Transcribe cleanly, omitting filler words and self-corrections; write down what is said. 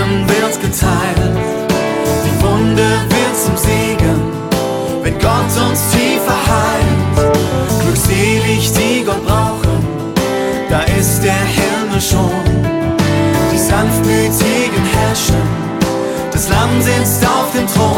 Armen wird geteilt, die Wunde wird zum Segen, wenn Gott uns tiefer heilt. Glückselig, die Gott brauchen, da ist der Himmel schon. Die Sanftmütigen herrschen, das Lamm sitzt auf dem Thron.